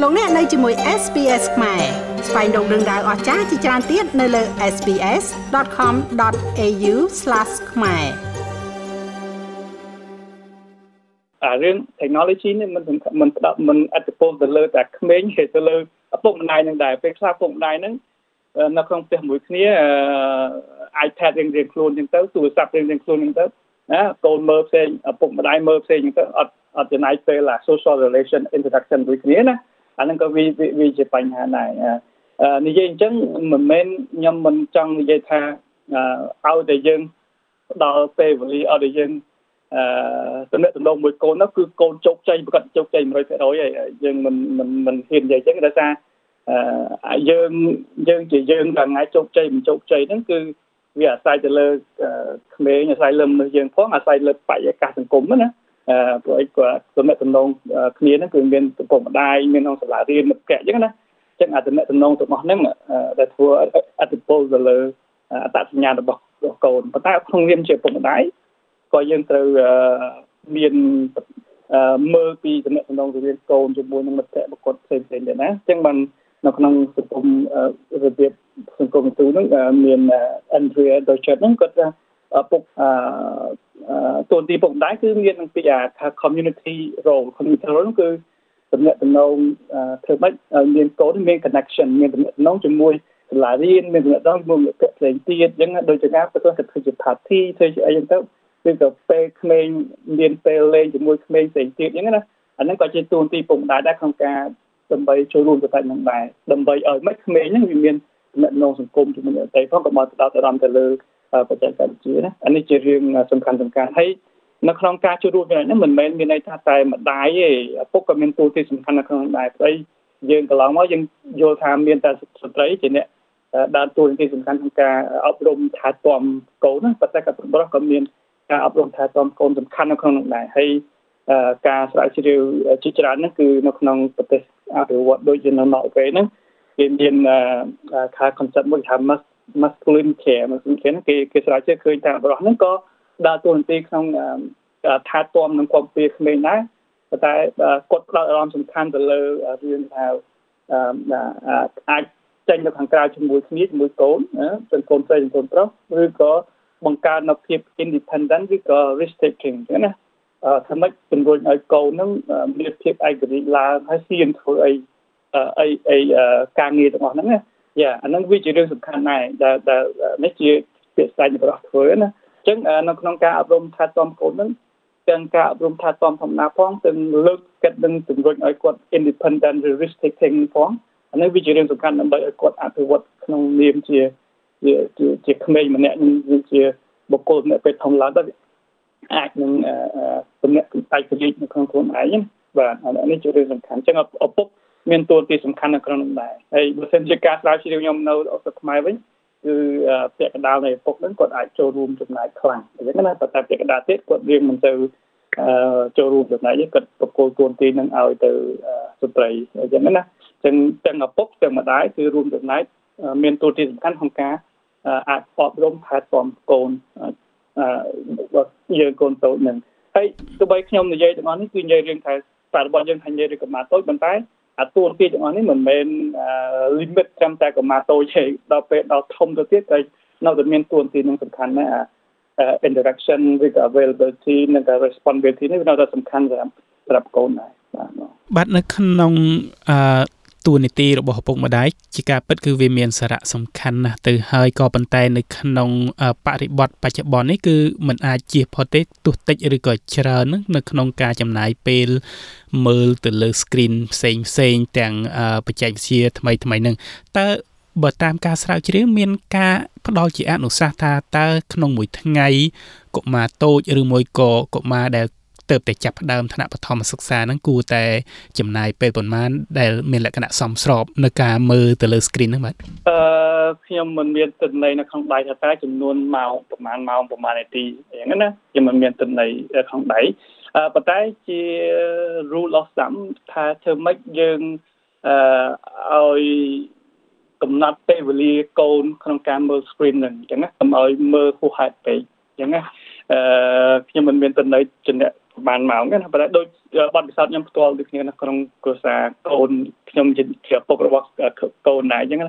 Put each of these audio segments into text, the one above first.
លោកអ្នកនៅជាមួយ SPS ខ្មែរស្វែងរកដឹងដៅអស្ចារ្យជាច្រើនទៀតនៅលើ sps.com.au/ ខ្មែររឿង technology នេះมันផ្ដោតมันអត្តពលទៅលើតែក្មេងគេទៅលើឪពុកម្ដាយនឹងដែរពេលខ្លះឪពុកម្ដាយនឹងនៅក្នុងផ្ទះមួយគ្នា iPad រៀងខ្លួនអញ្ចឹងទៅទូរស័ព្ទរៀងខ្លួនអញ្ចឹងទៅណាកូនមើលផ្សេងឪពុកម្ដាយមើលផ្សេងអញ្ចឹងទៅអត់ចំណាយពេល social relation interaction ដូចគ្នាណាអាហ្នឹងក៏វាជាបញ្ហាដែរនិយាយអញ្ចឹងមិនមែនខ្ញុំមិនចង់និយាយថាឲ្យតែយើងផ្ដល់ពេលវេលាឲ្យតែយើងតំណែងមួយកូននោះគឺកូនជោគជ័យប្រកាសជោគជ័យ 100% ហើយយើងមិនហ៊ាននិយាយអញ្ចឹងដោយសារយើងជាយើងដល់ថ្ងៃជោគជ័យមិនជោគជ័យហ្នឹងគឺវាអាស្រ័យទៅលើក្មេងអាស្រ័យលើមនុស្សយើងផងអាស្រ័យលើបរិយាកាសសង្គមណាព្រោះអីគាត់តំណែងគ្នាហ្នឹងគឺមានឪពុកម្ដាយមានក្នុងសាលារៀនមិត្តភក្តិអញ្ចឹងណាអញ្ចឹងអាតំណែងរបស់ហ្នឹងដែលធ្វើអត្តពលទៅលើអត្តសញ្ញាណរបស់កូនប៉ុន្តែក្នុងនាមជាឪពុកម្ដាយក៏យើងត្រូវមានមើលពីតំណែងរវាងកូនជាមួយនឹងមិត្តភក្តិបុគ្គលផ្សេងៗដែរណាអញ្ចឹងបាននៅក្នុងសង្គមរបៀបសង្គមទូហ្នឹងមាន Andrea Deutschert ហ្នឹងគាត់ថាពុកទូទីពុកម្ដាយគឺមាននឹងពីថា community role គឺតំណែងធ្វើម៉េចមានកូនមាន connection មានតំណែងជាមួយសាលារៀនមានតំណែងជាមួយមិត្តភក្តិផ្សេងទៀតអញ្ចឹងដូចជាការគាត់ធ្វើជា party ធ្វើជាអីអញ្ចឹងទៅគឺក៏ពេលក្មេងមានពេលលេងជាមួយក្មេងផ្សេងទៀតអញ្ចឹងណាអាហ្នឹងក៏ជាទូទីពុកម្ដាយដែរក្នុងការដើម្បីចូលរួមទៅតាមនឹងដែរដើម្បីឲ្យមិនក្មេងហ្នឹងវាមានតំណែងសង្គមជាមួយអ្នកដទៃផងក៏មកផ្ដោតអារម្មណ៍ទៅលើបច្ចេកវិទ្យាណាអានេះជារឿងសំខាន់ហើយនៅក្នុងការចូលរួមហ្នឹងមិនមែនមានន័យថាតែម្ដាយទេឪពុកក៏មានតួនាទីសំខាន់នៅក្នុងដែរព្រោះយើងកន្លងមកយើងយល់ថាមានតែស្ត្រីជាអ្នកដើរតួនាទីសំខាន់ក្នុងការអប់រំថែទាំកូនណាប៉ុន្តែក៏ប្រុសក៏មានការអប់រំថែទាំកូនសំខាន់នៅក្នុងនោះដែរហើយការស្រាវជ្រាវជាច្រើនហ្នឹងគឺនៅក្នុងប្រទេសអភិវឌ្ឍដូចជានៅន័រវេហ្នឹងគេមានខា concept មួយថា masculine care ហ្នឹងគេស្រាវជ្រាវឃើញថាប្រុសហ្នឹងក៏ដើរតួនាទីក្នុងថែទាំនិងគាំពារក្មេងដែរប៉ុន្តែគាត់ផ្ដោតអារម្មណ៍សំខាន់ទៅលើរឿងថាអាចចេញទៅខាងក្រៅជាមួយគ្នាជាមួយកូនទាំងកូនស្រីនិងកូនប្រុសឬក៏បង្កើននូវភាព independent ឬក៏ risk taking ណាថាម៉េចជំរុញឲ្យកូននឹងមានភាពឯករាជ្យឡើងហើយហ៊ានធ្វើអីការងារទាំងអស់ហ្នឹងណាអាហ្នឹងវាជារឿងសំខាន់ដែរដែលនេះជាពាក្យស្ដីរបស់ធ្វើណាអញ្ចឹងនៅក្នុងការអប់រំថែទាំកូនហ្នឹងទាំងការអប់រំថែទាំធម្មតាផងទាំងលើកចិត្តនឹងជំរុញឲ្យគាត់ independent risk taking ផងអានេះវាជារឿងសំខាន់ដើម្បីឲ្យគាត់អភិវឌ្ឍក្នុងនាមជាក្មេងម្នាក់នឹងជាបុគ្គលម្នាក់ពេលធំឡើងទៅអាចនឹងទំនាក់ទំនងឯករាជ្យនៅក្នុងខ្លួនឯងបាទអានេះជារឿងសំខាន់អញ្ចឹងឪពុកមានតួនាទីសំខាន់នៅក្នុងនោះដែរហើយបើសិនជាការស្រាវជ្រាវខ្ញុំនៅអូស្ត្រាលខ្មែរវិញគឺពាក្យកណ្ដាលនៃឪពុកហ្នឹងគាត់អាចចូលរួមចំណែកខ្លាំងអញ្ចឹងណាតែពាក្យកណ្ដាលទៀតគាត់រៀងមិនទៅចូលរួមចំណែកទេគាត់ប្រគល់តួនាទីហ្នឹងឲ្យទៅស្ត្រីអញ្ចឹងណាទាំងឪពុកទាំងម្ដាយគឺរួមចំណែកមានតួនាទីសំខាន់ក្នុងការអាចអប់រំថែទាំកូនយើងកូនតូចហ្នឹងហើយទោះបីខ្ញុំនិយាយទាំងអស់នេះគឺនិយាយរឿងថាតែរបស់យើងថានិយាយរឿងកុមារតូចប៉ុន្តែអាតួនាទីទាំងអស់នេះមិនមែន limit ត្រឹមតែកុមារតូចទេដល់ពេលដល់ធំទៅទៀតតែនៅតែមានតួនាទីនឹងសំខាន់ណាស់interaction with availability និង responsibility នេះវានៅតែសំខាន់សម្រាប់កូនដែរបាទនៅក្នុងតួនាទីរបស់ឪពុកម្ដាយជាការពិតគឺវាមានសារៈសំខាន់ណាស់ទៅហើយក៏ប៉ុន្តែនៅក្នុងបរិបទបច្ចុប្បន្ននេះគឺมันអាចជៀសផុតទេទោះតិចឬក៏ច្រើននៅក្នុងការចំណាយពេលមើលទៅលើ screen ផ្សេងទាំងបច្ចេកវិទ្យាថ្មីហ្នឹងតើបើតាមការស្រាវជ្រាវមានការផ្ដល់ជាអនុសាសន៍ថាតើក្នុងមួយថ្ងៃកុមារតូចឬមួយក៏កុមារដែលទើបតែចាប់ផ្ដើមថ្នាក់បឋមសិក្សាហ្នឹងគួរតែចំណាយពេលប៉ុន្មានដែលមានលក្ខណៈសមស្របនៅការមើលទៅលើ screen ហ្នឹងបាទខ្ញុំមិនមានទិន្នន័យនៅក្នុងដៃថាតើចំនួនម៉ោងប្រហែលនាទីអញ្ចឹងណាខ្ញុំមិនមានទិន្នន័យក្នុងដៃប៉ុន្តែជា rule of thumb ថាធ្វើម៉េចយើងឲ្យកំណត់ពេលវេលាកូនក្នុងការមើល screen ហ្នឹងអញ្ចឹងណាកុំឲ្យមើលហួសហេតុពេកអញ្ចឹងណាខ្ញុំមិនមានទិន្នន័យបានមកហ្នឹងប៉ុន្តែដូចបទពិសោធន៍ខ្ញុំផ្ទាល់ដូចគ្នានៅក្នុងគ្រួសារកូនខ្ញុំជាឪពុករបស់កូនដែរអញ្ចឹង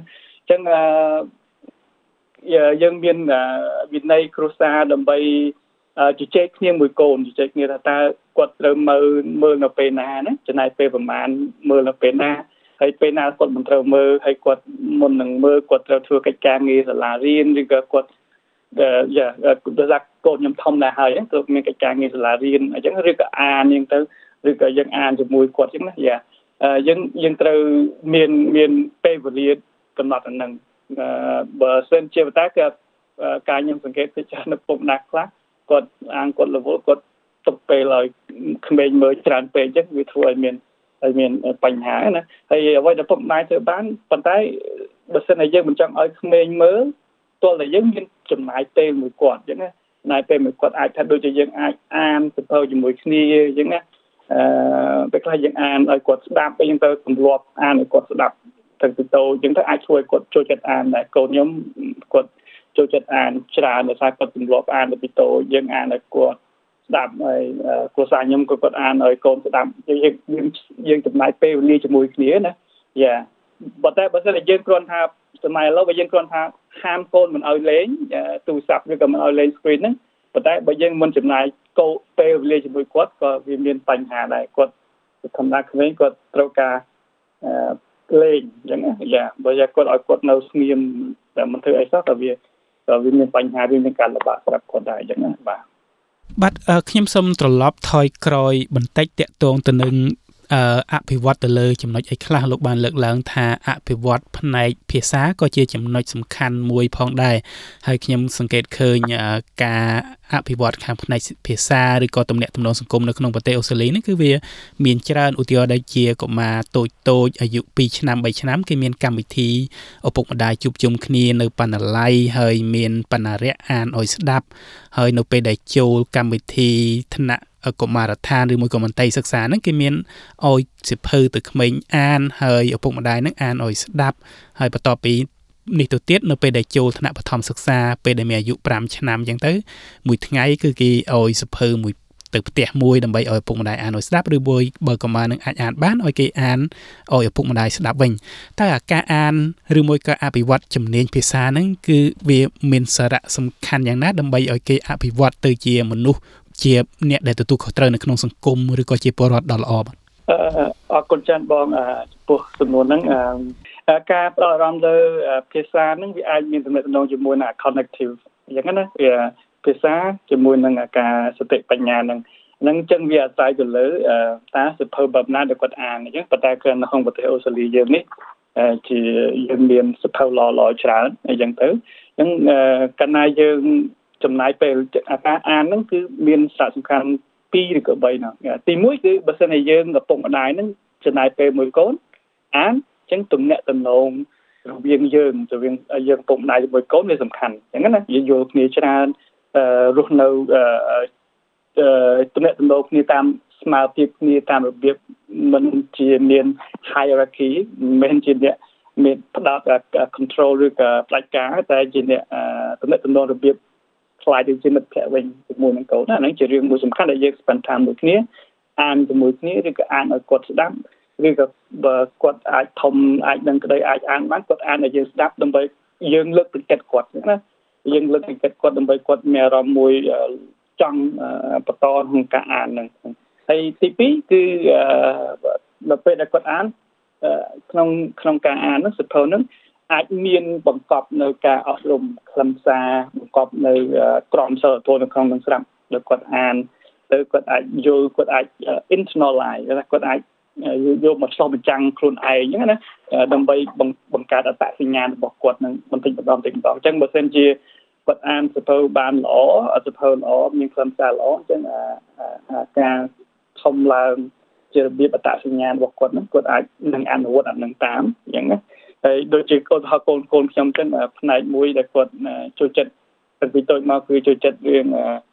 យើងមានវិន័យគ្រួសារដើម្បីជជែកគ្នាមួយកូនជជែកគ្នាថាតើគាត់ត្រូវមើលនៅពេលណាណាចំណាយពេលប្រហែលមើលនៅពេលណាហើយពេលណាគាត់មិនត្រូវមើលហើយគាត់មុននឹងមើលគាត់ត្រូវធ្វើកិច្ចការងារសាលារៀនឬក៏គាត់ដូចថាកូនខ្ញុំធំដែរហើយគឺមានកិច្ចការងារសាលារៀនអញ្ចឹងឬក៏អានអញ្ចឹងទៅឬក៏យើងអានជាមួយគាត់អញ្ចឹងណាយើងត្រូវមានពេលវេលាកំណត់អាហ្នឹងបើសិនជាបតាគឺការខ្ញុំសង្កេតពីចាស់នៅពុកណាខ្លះគាត់គាត់រវល់គាត់ទុកពេលឲ្យក្មេងមើលច្រើនពេកអញ្ចឹងវាធ្វើឲ្យមានបញ្ហាណាហើយអ្វីដែលពុកម្ដាយធ្វើបានប៉ុន្តែបើសិនជាយើងមិនចង់ឲ្យក្មេងមើលទោះតែយើងមានចំណាយពេលមួយគាត់អញ្ចឹងណាចំណាយពេលមួយគាត់អាចថាដូចជាយើងអាចអានសៀវភៅជាមួយគ្នាអញ្ចឹងណាពេលខ្លះយើងអានឲ្យគាត់ស្ដាប់អីចឹងទៅទម្លាប់អានឲ្យគាត់ស្ដាប់ទៅពីតូចអញ្ចឹងទៅអាចជួយគាត់ចូលចិត្តអានដែរកូនខ្ញុំគាត់ចូលចិត្តអានច្រើនដោយសារគាត់ទម្លាប់អានពីតូចយើងអានឲ្យគាត់ស្ដាប់ហើយគ្រួសារខ្ញុំក៏គាត់អានឲ្យកូនស្ដាប់យើងចំណាយពេលវេលាជាមួយគ្នាណាបើតែបើសិនជាយើងគ្រាន់ថាសម័យឥឡូវបើយើងគ្រាន់ថាហាមកូនមិនឲ្យលេងទូរស័ព្ទឬក៏មិនឲ្យលេង screen ហ្នឹងប៉ុន្តែបើយើងមិនចំណាយកូនពេលវេលាជាមួយគាត់ក៏វាមានបញ្ហាដែរគាត់ធម្មតាក្មេងគាត់ត្រូវការលេងអញ្ចឹងណាបើគាត់ឲ្យគាត់នៅស្ងៀមតែមិនធ្វើអីសោះក៏វាមានបញ្ហាវាមានការលំបាកសម្រាប់គាត់ដែរអញ្ចឹងណាបាទខ្ញុំសូមត្រឡប់ថយក្រោយបន្តិចតាក់ទងទៅនឹងអភិវឌ្ឍទៅលើចំណុចអីខ្លះលោកបានលើកឡើងថាអភិវឌ្ឍផ្នែកភាសាក៏ជាចំណុចសំខាន់មួយផងដែរហើយខ្ញុំសង្កេតឃើញការអភិវឌ្ឍខាងផ្នែកភាសាឬក៏ទំនាក់ទំនងសង្គមនៅក្នុងប្រទេសអូស្ត្រាលីនេះគឺវាមានច្រើនឧទាហរណ៍ដូចជាកុមារតូចអាយុ2ឆ្នាំ3ឆ្នាំគេមានកម្មវិធីឪពុកម្ដាយជួបជុំគ្នានៅបណ្ណាល័យហើយមានបណ្ណារៈអានឲ្យស្ដាប់ហើយនៅពេលដែលចូលកម្មវិធីថ្នាក់កុមារដ្ឋានឬមួយក៏មន្ទីរសិក្សាហ្នឹងគេមានឲ្យសៀវភៅទៅក្មេងអានហើយឪពុកម្ដាយហ្នឹងអានឲ្យស្ដាប់ហើយបន្ទាប់ពីនេះទៅទៀតនៅពេលដែលចូលថ្នាក់បឋមសិក្សាពេលដែលមានអាយុ5ឆ្នាំអញ្ចឹងទៅមួយថ្ងៃគឺគេឲ្យសៀវភៅមួយទៅផ្ទះមួយដើម្បីឲ្យឪពុកម្ដាយអានឲ្យស្ដាប់ឬមួយបើកុមារនឹងអាចអានបានឲ្យគេអានឲ្យឪពុកម្ដាយស្ដាប់វិញតើការអានឬមួយក៏អភិវឌ្ឍជំនាញភាសាហ្នឹងគឺវាមានសារៈសំខាន់យ៉ាងណាដើម្បីឲ្យគេអភិវឌ្ឍទៅជាមនុស្សជាអ្នកដែលទទួលខុសត្រូវនៅក្នុងសង្គមឬក៏ជាពលរដ្ឋដ៏ល្អបាទអរគុណច្រើនបងចំពោះសំណួរហ្នឹងការផ្ដោតអារម្មណ៍លើភាសាហ្នឹងវាអាចមានទំនាក់ទំនងជាមួយនឹង cognitive អញ្ចឹងណាវាភាសាជាមួយនឹងការសតិបញ្ញាហ្នឹងចឹងវាអាស្រ័យទៅលើតើសៀវភៅបែបណាដែលគាត់អានអញ្ចឹងប៉ុន្តែគឺនៅក្នុងប្រទេសអូស្ត្រាលីយើងនេះជាយើងមានសៀវភៅល្អៗច្រើនអញ្ចឹងទៅអញ្ចឹងកាលណាយើងចំណាយពេលការអានហ្នឹងគឺមានសារៈសំខាន់2ឬក៏3ណាទី1គឺបើសិនជាយើងកំពុងម្ដាយហ្នឹងចំណាយពេលមួយកូនអានអញ្ចឹងទំនាក់ទំនងរវាងយើងកំពុងម្ដាយជាមួយកូនវាសំខាន់អញ្ចឹងណាយើងយល់គ្នាច្រើនរស់នៅទំនាក់ទំនងគ្នាតាមស្មារតីគ្នាតាមរបៀបមិនជាមាន hierarchy មិនជាអ្នកមានផ្ដោត control ឬក៏ផ្ដាច់ការតែជាអ្នកទំនាក់ទំនងរបៀបខ្លាយទៅជាមិត្តភក្តិវិញជាមួយនឹងកូនហ្នឹងជារឿងមួយសំខាន់ដែលយើង spend time មួយគ្នាអានជាមួយគ្នាឬក៏អានឲ្យគាត់ស្ដាប់ឬក៏បើគាត់អាចធំអាចដឹងក្តីអាចអានបានគាត់អានឲ្យយើងស្ដាប់ដើម្បីយើងលើកទឹកចិត្តគាត់ណាយើងលើកទឹកចិត្តគាត់ដើម្បីគាត់មានអារម្មណ៍មួយចង់បន្តក្នុងការអានហ្នឹងហើយទី2គឺដល់ពេលដែលគាត់អានក្នុងការអានហ្នឹងសៀវភៅហ្នឹងអាចមានបង្កប់នៅការអប់រំខ្លឹមសារបង្កប់នៅក្រមសីលធម៌នៅក្នុងនឹងស្រាប់ដែលគាត់អានទៅគាត់អាចយល់គាត់អាច internalize គាត់អាចយកមកឆ្លុះបញ្ចាំងខ្លួនឯងអញ្ចឹងណាដើម្បីបង្កើតអត្តសញ្ញាណរបស់គាត់នឹងបន្តិចម្ដងអញ្ចឹងបើសិនជាគាត់អានសៀវភៅបានល្អសៀវភៅល្អមានខ្លឹមសារល្អអញ្ចឹងការធំឡើងជារបៀបអត្តសញ្ញាណរបស់គាត់ហ្នឹងគាត់អាចនឹងអនុវត្តអានឹងតាមអញ្ចឹងណាហើយដូចជាកូនខ្ញុំចឹងផ្នែកមួយដែលគាត់ចូលចិត្តតាំងពីតូចមកគឺចូលចិត្តរឿង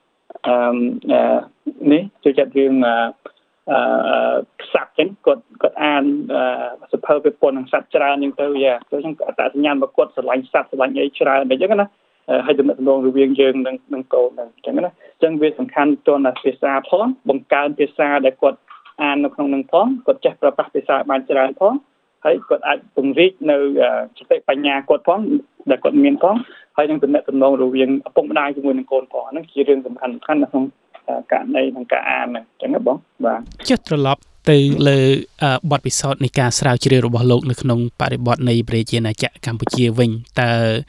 នេះចូលចិត្តរឿងសត្វចឹងគាត់អានសៀវភៅពាក់ព័ន្ធនឹងសត្វច្រើនចឹងទៅអញ្ចឹងអត្តសញ្ញាណរបស់គាត់ស្រឡាញ់សត្វស្រឡាញ់អីច្រើនអញ្ចឹងណាហើយទំនាក់ទំនងរវាងយើងនិងកូនហ្នឹងអញ្ចឹងណាអញ្ចឹងវាសំខាន់ទាន់តែភាសាផងបង្កើនភាសាដែលគាត់អាននៅក្នុងនឹងផងគាត់ចេះប្រើប្រាស់ភាសាបានច្រើនផងហើយគាត់អាចពង្រីកនៅសតិបញ្ញាគាត់ផងដែលគាត់មានផងហើយនឹងទំនាក់ទំនងរវាងឪពុកម្ដាយជាមួយនឹងកូនផងហ្នឹងជារឿងសំខាន់នៅក្នុងករណីក្នុងការអានហ្នឹងអញ្ចឹងណាបងបាទចុះត្រឡប់ទៅលើបទពិសោធន៍នៃការស្រាវជ្រាវរបស់លោកនៅក្នុងបរិបទនៃប្រជាណាចក្រកម្ពុជាវិញតើ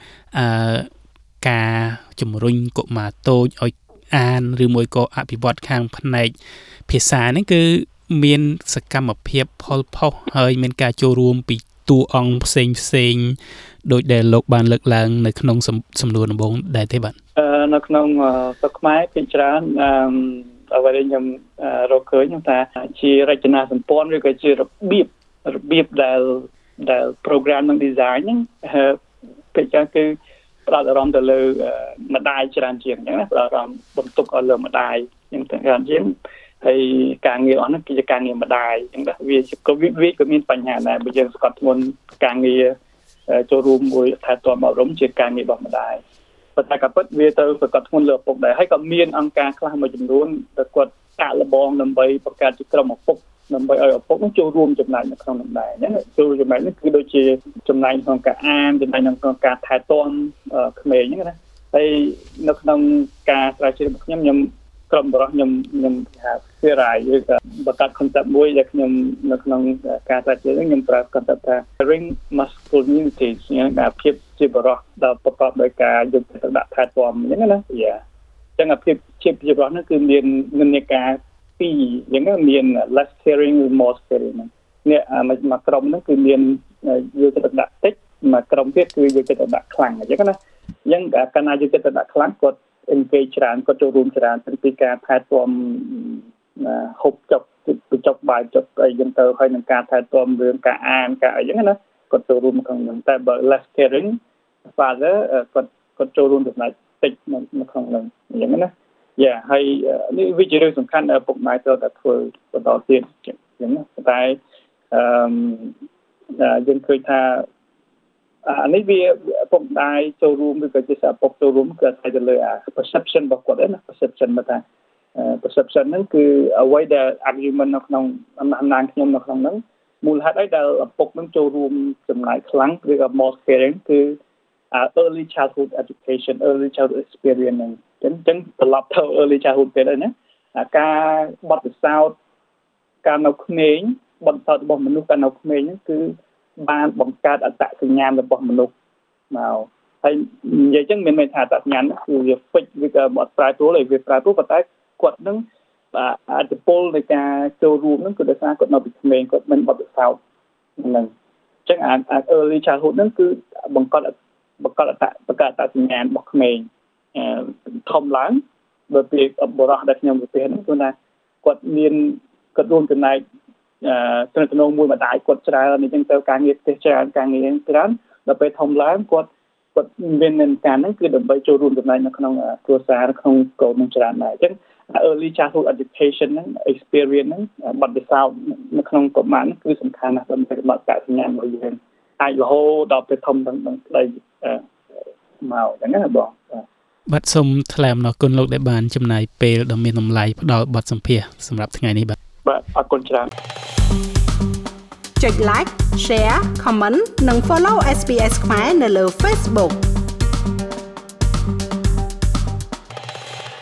ការជំរុញកុមារតូចឲ្យអានឬមួយក៏អភិវឌ្ឍខាងផ្នែកភាសាហ្នឹងគឺមានសកម្មភាពផលផុសហើយមានការចូលរួមពីតួអង្គផ្សេងដោយដែលលោកបានលើកឡើងនៅក្នុងសំណួរដំបូងដែរទេបាទនៅក្នុងស្រុកខ្មែរភាគច្រើនអ្វីដែលខ្ញុំរកឃើញថាជារចនាសម្ព័ន្ធឬក៏ជារបៀបដែល program និង design ហ្នឹងភាគច្រើនគឺផ្ដោតអារម្មណ៍ទៅលើម្ដាយច្រើនជាងអញ្ចឹងណាផ្ដោតអារម្មណ៍បន្ទុកឲ្យលើម្ដាយអញ្ចឹងច្រើនជាងហើយការងារអស់ហ្នឹងគឺជាការងារម្ដាយអញ្ចឹងណាវាក៏មានបញ្ហាដែរបើយើងស្កត់ធ្ងន់ការងារចូលរួមមួយថែទាំអប់រំជាការងាររបស់ម្ដាយប៉ុន្តែក៏ពិតវាទៅប្រកាសធ្ងន់លើឪពុកដែរហើយក៏មានអង្គការខ្លះមួយចំនួនដែលគាត់តាក់លបងដើម្បីបង្កើតជាក្រុមឪពុកដើម្បីឲ្យឪពុកនឹងចូលរួមចំណែកនៅក្នុងនោះដែរអញ្ចឹងចូលចំណែកនេះគឺដូចជាចំណែកក្នុងការអានចំណែកក្នុងការថែទាំក្មេងអញ្ចឹងណាហើយនៅក្នុងការស្រាវជ្រាវរបស់ខ្ញុំក្រុមបរិះខ្ញុំហៅ theory ឬក៏បង្កើត concept មួយដែលខ្ញុំនៅក្នុងការស្រាវជ្រាវខ្ញុំប្រើ concept ថា ring masculinity ជាភាពជាបរិះដែលប្រកបដោយការយកចិត្តទុកដាក់ថែទាំអញ្ចឹងណាអញ្ចឹងភាពជាបរិះនោះគឺមាននិន្នាការពីរអញ្ចឹងមាន less caring ឬ more caring នេះមកក្រុមហ្នឹងគឺមានយកចិត្តទុកដាក់តិចមកក្រុមទៀតគឺយកចិត្តទុកដាក់ខ្លាំងអញ្ចឹងណាអញ្ចឹងកាលណាយកចិត្តទុកដាក់ខ្លាំងគាត់engage ច្រើនគាត់ចូលរួមច្រើនពីការថែទាំហូបចុកបញ្ចុកបាយចុកអីចឹងទៅហើយនឹងការថែទាំរឿងការអានការអីចឹងណាគាត់ចូលរួមក្នុងហ្នឹងតែបើ less caring father គាត់ចូលរួមចំណែកតិចនៅក្នុងហ្នឹងអញ្ចឹងណាហើយនេះវាជារឿងសំខាន់ដែលពុកម៉ែត្រូវតែធ្វើបន្តទៀតអញ្ចឹងណាតែយើងឃើញថាអានេះវាពុកម្ដាយចូលរួមឬក៏ជាឪពុកចូលរួមគឺអាចទៅលើ perception របស់គាត់ណា perception មកថា perception ហ្នឹងគឺអ្វីដែល argument នៅក្នុងអំណាចខ្ញុំនៅក្នុងហ្នឹងមូលហេតុអីដែលឪពុកនឹងចូលរួមចំណាយខ្លាំងឬក៏ more caring គឺ early childhood education early childhood experience ហ្នឹងអញ្ចឹងត្រឡប់ទៅ early childhood ទៀតហើយណាការបទពិសោធន៍ការនៅក្មេងបទពិសោធន៍របស់មនុស្សកាលនៅក្មេងហ្នឹងគឺបានបង្កើតអត្តសញ្ញាណរបស់មនុស្សមកហើយនិយាយចឹងមានន័យថាអត្តសញ្ញាណគឺវា fix វាក៏អត់ប្រែប្រួលទេវាប្រែប្រួលប៉ុន្តែគាត់នឹងអត្តពលនៃការចូលរួមហ្នឹងគឺដោយសារគាត់នៅពីក្មេងគាត់មានបទពិសោធន៍ហ្នឹងអញ្ចឹងអា early childhood ហ្នឹងគឺបង្កើតអត្តសញ្ញាណរបស់ក្មេងធំឡើងបើពីបរិះដែលខ្ញុំប្រភេទហ្នឹងគឺថាគាត់រួមចំណែកទំនាក់ទំនងមួយម្ដាយគាត់ច្រើនអញ្ចឹងទៅការងារផ្ទះច្រើនការងារច្រើនដល់ពេលធំឡើងគាត់មានន័យការហ្នឹងគឺដើម្បីចូលរួមចំណែកនៅក្នុងគ្រួសារក្នុងកូននឹងច្រើនដែរអញ្ចឹង early childhood education ហ្នឹង experience ហ្នឹងបទពិសោធន៍នៅក្នុងកុមារហ្នឹងគឺសំខាន់ណាស់ដើម្បីកំណត់ការសញ្ញារបស់យើងអាចរហូតដល់ពេលធំដល់ស្ដីមកអញ្ចឹងណាបងបាទសូមថ្លែងអំណរគុណលោកដែលបានចំណាយពេលដ៏មានតម្លៃផ្ដល់បទសម្ភាសន៍សម្រាប់ថ្ងៃនេះបាទអរគុណច្រើនចុច like share comment និង follow SBS ខ្មែរនៅលើ Facebook